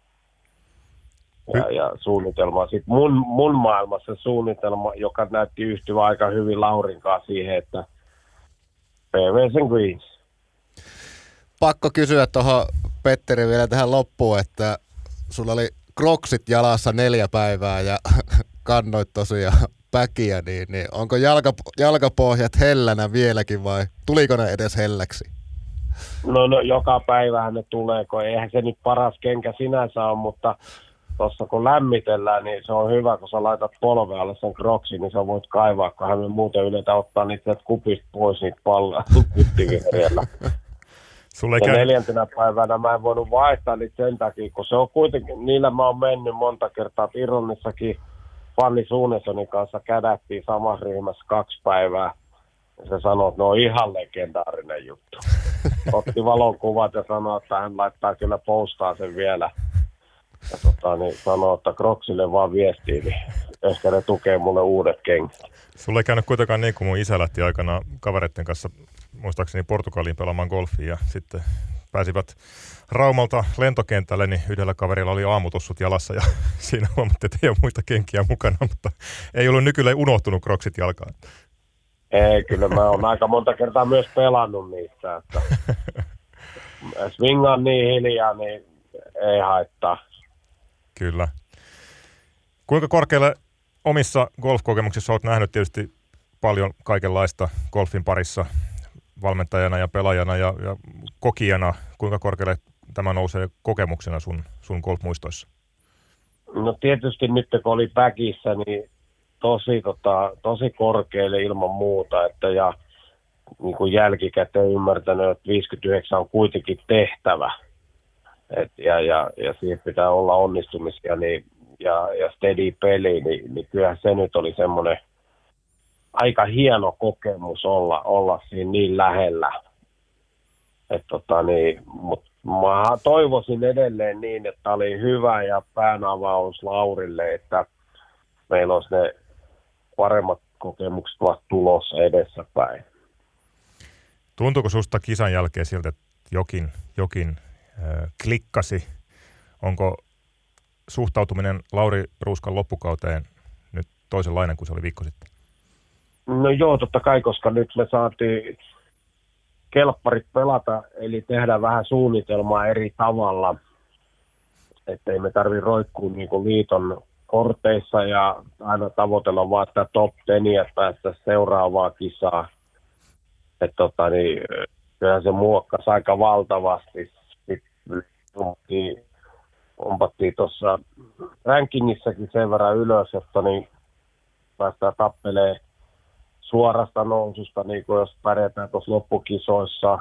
Ja, ja suunnitelma. Sitten mun, mun maailmassa suunnitelma, joka näytti yhtyvä aika hyvin Laurin kanssa siihen, että P V Saint Greens. Pakko kysyä tuohon Petteri vielä tähän loppuun, että sulla oli kroksit jalassa neljä päivää ja kannoit tosiaan päkiä, niin, niin onko jalka, jalkapohjat hellänä vieläkin vai tuliko ne edes helläksi? No, no joka päivähän ne tulee, kun eihän se nyt paras kenkä sinänsä ole, mutta tuossa kun lämmitellään, niin se on hyvä, kun sä laitat polven alle sen kroksin, niin sä voit kaivaa, kun hän muuten yleensä ottaa niitä kupista pois niitä palloja kuttivihreällä. Ja käy... neljäntenä päivänä mä en voinut vaihtaa niitä sen takia, kun se on kuitenkin, niillä mä oon mennyt monta kertaa, Ironissakin Fanni Suunesonin kanssa kädättiin samassa ryhmässä kaksi päivää. Ja se sanoi, että ne on ihan legendaarinen juttu. Otti valonkuvat ja sanoi, että hän laittaa kyllä postaa sen vielä. Ja tota, niin sanoi, että Kroksille vaan viestiin, niin ehkä ne tukee mulle uudet kengät. Sulla ei käynyt kuitenkaan niin kuin mun isä lähti aikana kavereiden kanssa, muistaakseni Portugaliin pelaamaan golfia ja sitten pääsivät Raumalta lentokentälle, niin yhdellä kaverilla oli aamutossut jalassa ja siinä huomattiin, että ei ole muita kenkiä mukana, mutta ei ollut nykyään unohtunut kroksit jalkaan. Ei, kyllä mä oon aika monta kertaa myös pelannut niistä, että swingaan niin hiljaa, niin ei haittaa. Kyllä. Kuinka korkealle omissa golfkokemuksissa olet nähnyt tietysti paljon kaikenlaista golfin parissa valmentajana ja pelaajana ja, ja kokijana? Kuinka korkealle tämä nousee kokemuksena sun, sun golfmuistoissa? No tietysti nyt kun oli päkissä, niin tosi, tota, tosi korkealle ilman muuta, että ja niin kuin jälkikäteen ymmärtänyt, että viisikymmentäyhdeksän on kuitenkin tehtävä. Et, ja, ja, ja siihen pitää olla onnistumisia niin, ja, ja steady peli, niin, niin kyllähän se nyt oli semmoinen aika hieno kokemus olla, olla siinä niin lähellä. Et, tota, niin, mut mä toivoisin edelleen niin, että oli hyvä ja päänavaus Laurille, että meillä olisi ne paremmat kokemukset vasta tulossa edessäpäin. Tuntuuko susta kisan jälkeen siltä, että jokin, jokin äh, klikkasi? Onko suhtautuminen Lauri Ruuskan loppukauteen nyt toisenlainen kuin se oli viikko sitten? No joo, totta kai, koska nyt me saatiin kelpparit pelata, eli tehdä vähän suunnitelmaa eri tavalla, ettei me tarvitse roikkua niin kuin liiton korteissa ja aina tavoitella vaan sitä top teniä, että päästä seuraavaa kisaa. Että tota, niin, kyllähän se muokkasi aika valtavasti. Sitten pompattiin tuossa rankingissakin sen verran ylös, jotta niin päästään tappeleen suorasta noususta, niin kuin jos pärjätään tuossa loppukisoissa,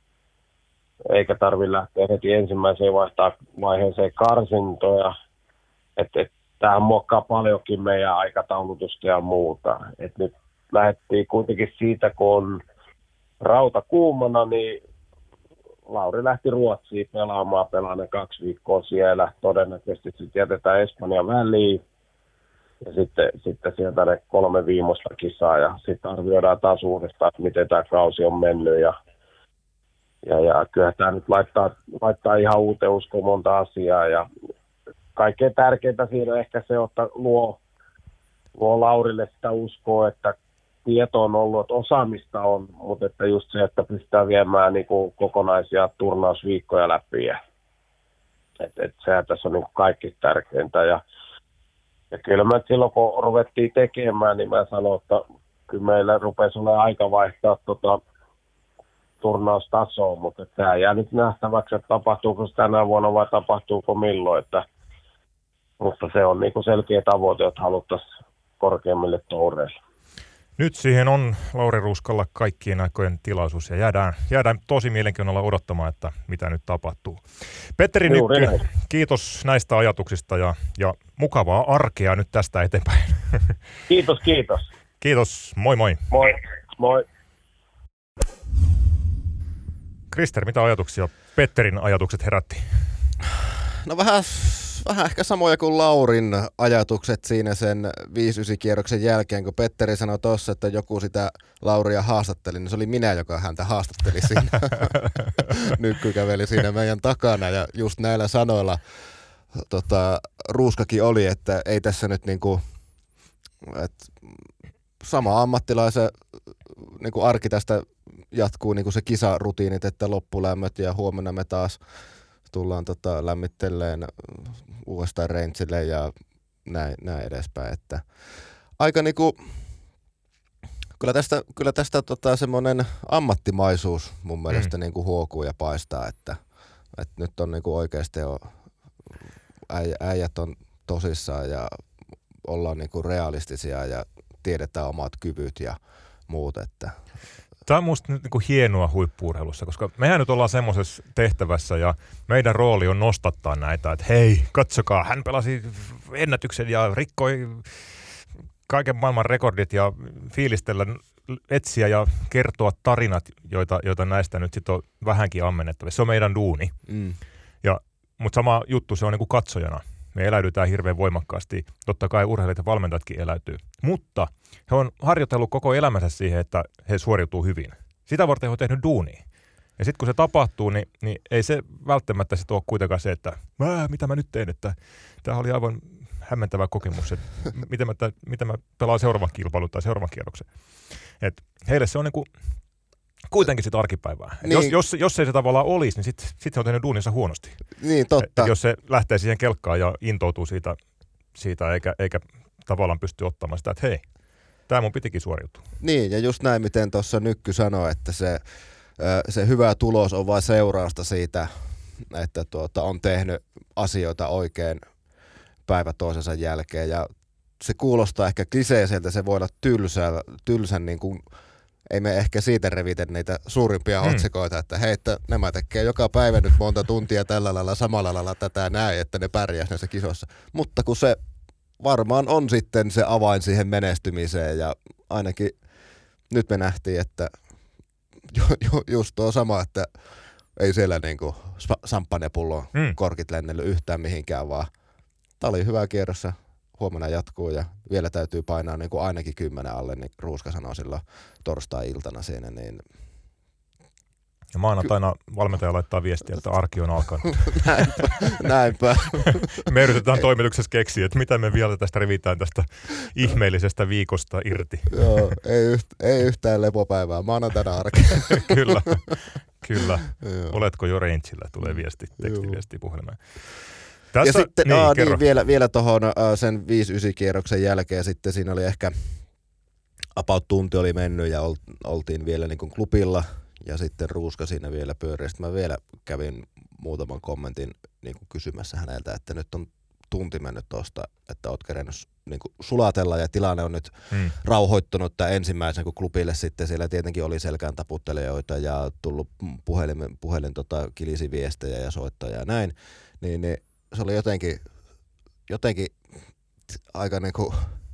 eikä tarvitse lähteä heti ensimmäiseen vaihtaa vaiheeseen karsintoja. Että et, tämähän muokkaa paljonkin meidän aikataulutusta ja muuta. Et nyt lähdettiin kuitenkin siitä, kun on rauta kuumana, niin Lauri lähti Ruotsiin pelaamaan, pelaa ne kaksi viikkoa siellä. Todennäköisesti sitten jätetään Espanjan väliin. Ja sitten, sitten sieltä ne kolme viimeistä kisaa ja sitten arvioidaan taas uudestaan, että miten tämä kausi on mennyt. Ja, ja, ja kyllä tämä nyt laittaa, laittaa ihan uuteen uskoon monta asiaa. Ja kaikkein tärkeintä siinä on ehkä se, että luo, luo Laurille sitä uskoa, että tieto on ollut, että osaamista on, mutta että just se, että pystytään viemään niin kuin kokonaisia turnausviikkoja läpi. Että et sehän tässä on niin kuin kaikki tärkeintä. Ja, ja kyllä mä silloin, kun ruvettiin tekemään, niin mä sanoin, että kyllä meillä rupesi olemaan aika vaihtaa tota turnaustasoa, mutta tämä jää nyt nähtäväksi, että tapahtuuko se tänä vuonna vai tapahtuuko milloin. Että, mutta se on niin kuin selkeä tavoite, että haluttaisiin korkeammille toureille. Nyt siihen on Lauri Ruuskalla kaikkien aikojen tilaisuus ja jäädään, jäädään tosi mielenkiinnolla odottamaan, että mitä nyt tapahtuu. Petteri Nykky, kiitos näistä ajatuksista ja, ja mukavaa arkea nyt tästä eteenpäin. Kiitos, kiitos. Kiitos, moi moi. Moi, moi. Krister, mitä ajatuksia Petterin ajatukset herätti? No vähän... Vähän ehkä samoja kuin Laurin ajatukset siinä sen viisi yhdeksän kierroksen jälkeen, kun Petteri sanoi tuossa, että joku sitä Lauria haastatteli, niin se oli minä, joka häntä haastatteli siinä. Nykky käveli siinä meidän takana ja just näillä sanoilla tota, Ruuskakin oli, että ei tässä nyt niinku, että sama ammattilaisen niinku arki tästä jatkuu niinku se kisarutiinit, että loppulämmöt ja huomenna me taas tullaan tota, lämmitteleen uudestaan rangeille ja näin, näin edespäin. Että aika niinku, kyllä tästä, kyllä tästä tota, semmoinen ammattimaisuus mun mielestä mm. niinku huokuu ja paistaa, että, että nyt on niinku oikeasti jo äij, äijät on tosissaan ja ollaan niinku realistisia ja tiedetään omat kyvyt ja muut, että tämä on musta nyt niinku hienoa huippu-urheilussa, koska mehän nyt ollaan semmoisessa tehtävässä ja meidän rooli on nostattaa näitä, että hei, katsokaa, hän pelasi ennätyksen ja rikkoi kaiken maailman rekordit ja fiilistellä, etsiä ja kertoa tarinat, joita, joita näistä nyt sitten on vähänkin ammennettavissa. Se on meidän duuni. Mm. Ja, mutta sama juttu se on niinku katsojana. Me eläydytään hirveän voimakkaasti. Totta kai urheilijat ja valmentajatkin eläytyy. Mutta he on harjoitellut koko elämänsä siihen, että he suoriutuu hyvin. Sitä varten he on tehnyt duunia. Ja sitten kun se tapahtuu, niin, niin ei se välttämättä sit ole kuitenkaan se, että mä, mitä mä nyt teen, että tämä oli aivan hämmentävä kokemus, että miten mä, miten mä pelaan seuraavan kilpailun tai seuraavan kierroksen. Et heille se on niinku kuitenkin sitä arkipäivää. Niin. Jos, jos, jos ei se tavallaan olisi, niin sitten sit se on tehnyt duuninsa huonosti. Niin, totta. Et jos se lähtee siihen kelkkaan ja intoutuu siitä, siitä eikä, eikä tavallaan pysty ottamaan sitä, että hei, tämä mun pitikin suoriutua. Niin, ja just näin, miten tuossa Nykky sanoi, että se, se hyvä tulos on vain seurausta siitä, että tuota, on tehnyt asioita oikein päivä toisensa jälkeen. Ja se kuulostaa ehkä kliseiseltä, se voi olla tylsä, tylsän, niin kuin, ei me ehkä siitä revitä niitä suurimpia hmm. otsikoita, että hei, että nämä tekee joka päivä nyt monta tuntia tällä lailla, samalla lailla tätä näin, että ne pärjäs näissä kisoissa. Mutta kun se varmaan on sitten se avain siihen menestymiseen ja ainakin nyt me nähtiin, että ju, ju, just tuo sama, että ei siellä niinku samppanepullon hmm. korkit lennellyt yhtään mihinkään, vaan tämä oli hyvä kierros ja huomenna jatkuu ja vielä täytyy painaa niin kuin ainakin kymmenen alle, niin Ruuska sanoi silloin torstai-iltana siinä. Niin ja maanantaina valmentaja laittaa viestiä, että arki on alkanut. näinpä. näinpä. Me yritetään toimituksessa keksiä, että mitä me vielä tästä revitään tästä ihmeellisestä viikosta irti. Joo, ei, yht, ei yhtään lepopäivää, maanantaina arkea. Kyllä, kyllä. Oletko jo rangeillä, tulee viesti, tekstiviesti puhelimeen. Tässä, ja sitten niin, aa, niin, vielä, vielä tuohon äh, sen viisi yhdeksän kierroksen jälkeen sitten siinä oli ehkä about tunti oli mennyt ja oltiin vielä niin kuin klubilla ja sitten Ruuska siinä vielä pyöri. Sitten mä vielä kävin muutaman kommentin niin kuin kysymässä häneltä, että nyt on tunti mennyt tuosta, että oot kerennyt niin kuin sulatella ja tilanne on nyt hmm. rauhoittunut tämän ensimmäisen, kun klubille sitten siellä tietenkin oli selkään taputtelijoita ja tullut puhelin, puhelin tota, kilisi viestejä ja soittajia ja näin, niin, niin se oli jotenkin, jotenkin aika niinku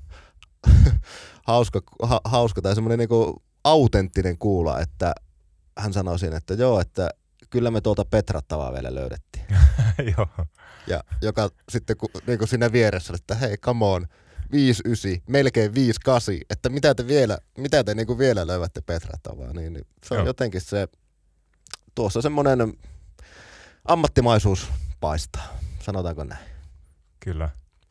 hauska, ha, hauska tai semmoinen niinku autenttinen kuulla, että hän sanoi siinä, että joo, että kyllä me tuolta petrattavaa vielä löydettiin. Joo. Ja joka sitten ku, niinku siinä vieressä, että hei, come on, viisi yhdeksän, melkein viisi kahdeksan, että mitä te vielä, mitä te niinku vielä löydätte petrattavaa, niin, niin se on joo. Jotenkin se, tuossa semmoinen ammattimaisuus paistaa. Sanotaanko näin? Kyllä.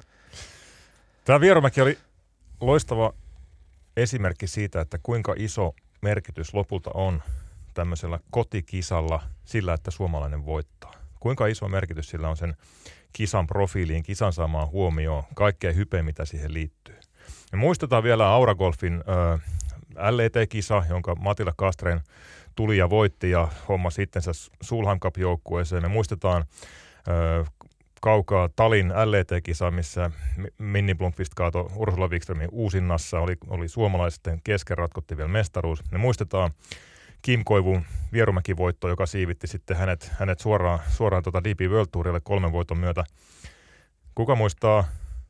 Tämä Vierumäki oli loistava esimerkki siitä, että kuinka iso merkitys lopulta on tämmöisellä kotikisalla sillä, että suomalainen voittaa. Kuinka iso merkitys sillä on sen kisan profiiliin, kisan saamaan huomioon, kaikkea hypeä, mitä siihen liittyy. Me muistetaan vielä Auragolfin äh, L E T-kisa, jonka Matila Kastreen tuli ja voitti ja hommasi itsensä Sulheim Cup-joukkueeseen. Me muistetaan äh, kaukaa Talin L E T-kisa, missä Minni Blomqvist kaatoi Ursula Wikströmin uusinnassa, oli, oli suomalaisten kesken, ratkotti vielä mestaruus. Me muistetaan Kim Koivun Vierumäki-voitto, joka siivitti sitten hänet, hänet suoraan, suoraan tuota D P World Tourille kolmen voiton myötä. Kuka muistaa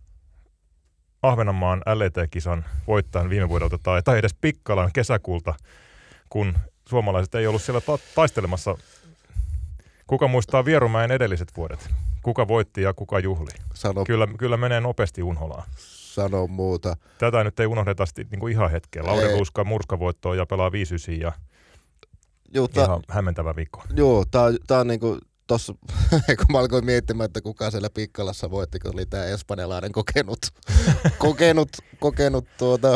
Ahvenanmaan L E T-kisan voittajan viime vuodelta tai, tai edes Pikkalan kesäkuulta, kun suomalaiset ei ollut siellä ta- taistelemassa. Kuka muistaa Vierumäen edelliset vuodet? Kuka voitti ja kuka juhli? Sano, kyllä, kyllä menee nopeasti unholaan. Sano muuta. Tätä nyt ei unohdeta niin kuin ihan hetkeä. Lauri Ruuska murskavoittoa ja pelaa viisi yhdeksän ja Juu, ta, ihan hämmentävä viikko. Joo, tää on niinku tossa, kun mä alkoin miettimään, että kuka siellä Pikkalassa voitti, kun oli tää espanjalainen kokenut, kokenut, kokenut tuota,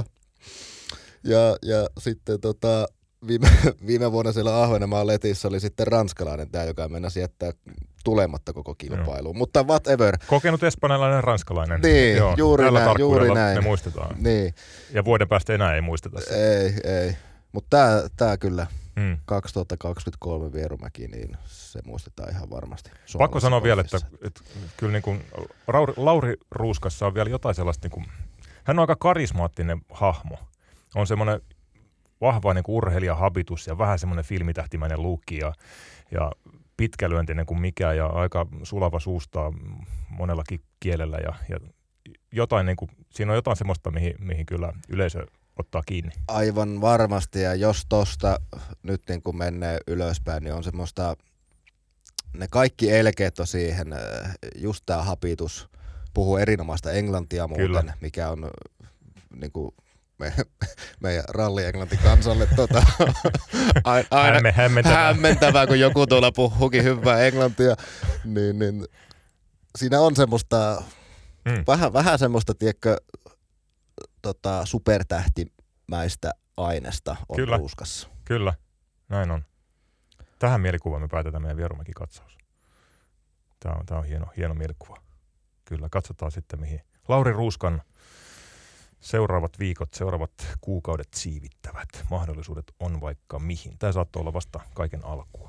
ja, ja sitten tota, viime, viime vuonna siellä Ahvenanmaan Letissä oli sitten ranskalainen tää, joka mennäisi jättää tulematta koko kilpailuun, mutta whatever. Kokenut espanjalainen ranskalainen. Niin, joo, juuri näin, juuri näin. Me muistetaan. Niin. Ja vuoden päästä enää ei muisteta sitä. Ei, ei. Mutta tää, tää kyllä. Hmm. kaksituhattakaksikymmentäkolme Vierumäki, niin se muistetaan ihan varmasti. Pakko sanoa vielä, että, että kyllä niin kuin Lauri, Lauri Ruuskassa on vielä jotain sellaista, niin kuin, hän on aika karismaattinen hahmo. On semmoinen vahva niin kuin urheilijahabitus ja vähän semmoinen filmitähtimäinen luukki ja, ja pitkälyöntinen kuin mikä ja aika sulava suustaa monellakin kielellä ja, ja jotain, niin kuin, siinä on jotain semmoista, mihin, mihin kyllä yleisö ottaa kiinni. Aivan varmasti, ja jos tosta nyt niin kun menee ylöspäin, niin on semmoista, ne kaikki elkeet on siihen, just tää hapitus, puhuu erinomaista englantia muuten, Kyllä. mikä on niin kuin me, meidän ralli-englanti kansalle tota, aina Hämme, hämmentävää. hämmentävää, kun joku tuolla puhuukin hyvää englantia. Niin, niin, siinä on semmoista, mm. vähän, vähän semmoista, tiedätkö, tota, supertähtimäistä aineesta on Kyllä. ruuskassa. Kyllä, näin on. Tähän mielikuvaan me päätetään meidän Vierumäki-katsaus. Tämä on, tämä on hieno, hieno mielikuva. Kyllä, katsotaan sitten mihin Lauri Ruuskan seuraavat viikot, seuraavat kuukaudet siivittävät. Mahdollisuudet on vaikka mihin. Tämä saattaa olla vasta kaiken alkua.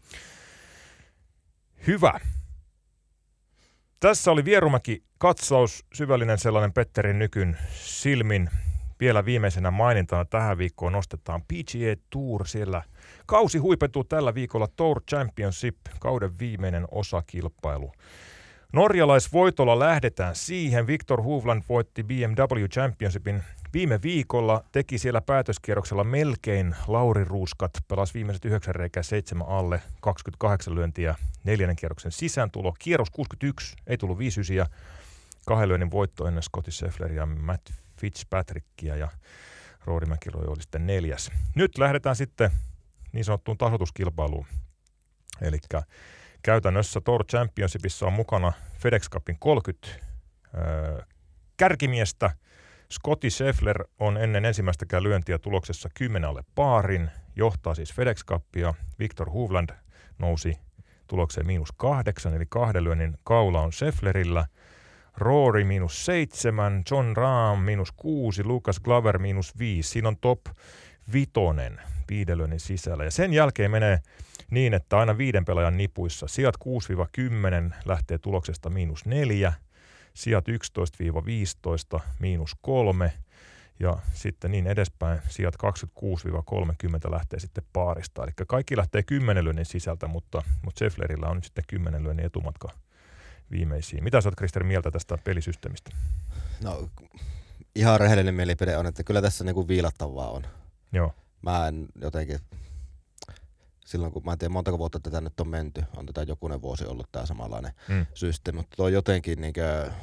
Hyvä. Tässä oli Vierumäki-katsaus, syvällinen sellainen Petteri Nykyn silmin. Vielä viimeisenä mainintana tähän viikkoon nostetaan P G A Tour. Siellä kausi huipentuu tällä viikolla Tour Championship, kauden viimeinen osakilpailu. Norjalaisvoitolla lähdetään siihen. Victor Hovland voitti B M W Championshipin viime viikolla, teki siellä päätöskierroksella melkein Lauri Ruuskat, pelasi viimeiset yhdeksän reikää seitsemän alle, kaksikymmentäkahdeksan lyöntiä neljännen kierroksen sisääntulo. Kierros kuusikymmentäyksi, ei tullut viisi yhdeksän, kahden lyönnin voitto ennen Scottie Scheffleria, Matt Fitzpatrickia ja Rory McIlroy oli sitten neljäs. Nyt lähdetään sitten niin sanottuun tasoituskilpailuun. Eli käytännössä Tour Championshipissa on mukana FedEx Cupin kolmekymmentä öö, kärkimiestä. Scottie Scheffler on ennen ensimmäistäkään lyöntiä tuloksessa kymmenen alle paarin, johtaa siis FedEx Cupia. Victor Hovland nousi tulokseen miinus kahdeksan, eli kahden lyönnin kaula on Schefflerillä. Rory miinus seitsemän, John Rahm miinus kuusi, Lucas Glover miinus viisi. Siinä on top vitonen viiden lyönnin sisällä. Ja sen jälkeen menee niin, että aina viiden pelaajan nipuissa sijat kuusi kymmenen lähtee tuloksesta miinus neljä, sijat yksitoista viisitoista miinus kolme ja sitten niin edespäin sijat kaksikymmentäkuusi kolmekymmentä lähtee sitten paarista. Eli kaikki lähtee kymmenen lyönnin sisältä, mutta, mutta Schefflerillä on nyt sitten kymmenen lyönnin etumatka viimeisiin. Mitä sä oot, Krister, mieltä tästä pelisysteemistä? No ihan rehellinen mielipide on, että kyllä tässä niinku viilattavaa on. Joo. Mä en jotenkin, silloin kun mä en tiedä montako vuotta tätä nyt on menty, on tätä jokunen vuosi ollut tää samanlainen mm. systeemi, mutta tuo jotenkin niinkö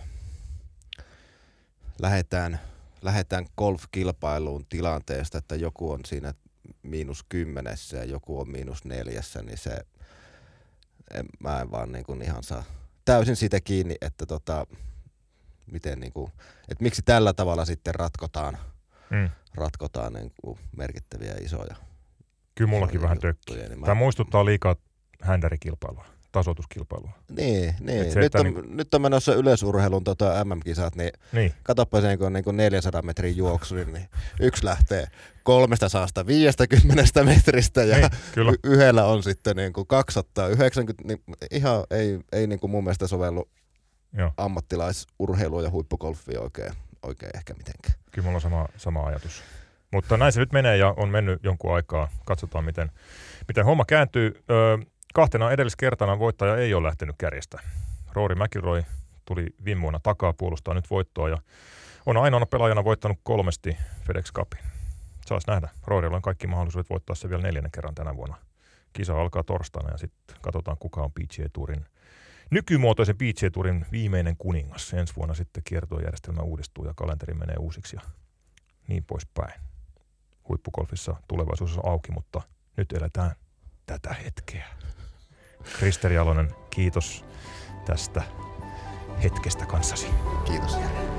lähdetään, lähdetään golf-kilpailuun tilanteesta, että joku on siinä miinus kymmenessä ja joku on miinus neljässä, niin se, en, mä en vaan niinku ihan saa täysin siitä kiinni, että tota, miten niinku, että miksi tällä tavalla sitten ratkotaan, mm. ratkotaan niinku merkittäviä isoja. Kyllä mullakin vähän tökkii. Niin Tämä mä... muistuttaa liikaa händärikilpailua, tasoituskilpailua. Niin, niin. Se, nyt, on, niin... nyt on menossa yleisurheilun tota M M-kisat, niin, niin. Katoppa sen, kun on niin neljänsadan metrin juoksu, niin yksi lähtee kolmestasadasta viidestäkymmenestä metristä ja niin, y- yhdellä on sitten niin kuin kaksisataayhdeksänkymmentä, niin ihan ei, ei niin kuin mun mielestä sovellu Joo. ammattilaisurheiluun ja huippugolfiin oikein, oikein ehkä mitenkään. Kyllä mulla on sama, sama ajatus. Mutta näin se nyt menee ja on mennyt jonkun aikaa. Katsotaan, miten, miten homma kääntyy. Öö, kahtena edelliskertana voittaja ei ole lähtenyt kärjestä. Rory McIlroy tuli viime vuonna takaa, puolustaa nyt voittoa ja on ainoana pelaajana voittanut kolmesti FedEx Cupin. Saas nähdä. Rorylla on kaikki mahdollisuudet voittaa se vielä neljännen kerran tänä vuonna. Kisa alkaa torstaina ja sitten katsotaan, kuka on P G A Tourin, nykymuotoisen P G A Tourin viimeinen kuningas. Ensi vuonna sitten kiertuejärjestelmä uudistuu ja kalenteri menee uusiksi ja niin poispäin. Huippugolfissa tulevaisuus on auki, mutta nyt eletään tätä hetkeä. Krister Jalonen, kiitos tästä hetkestä kanssasi. Kiitos.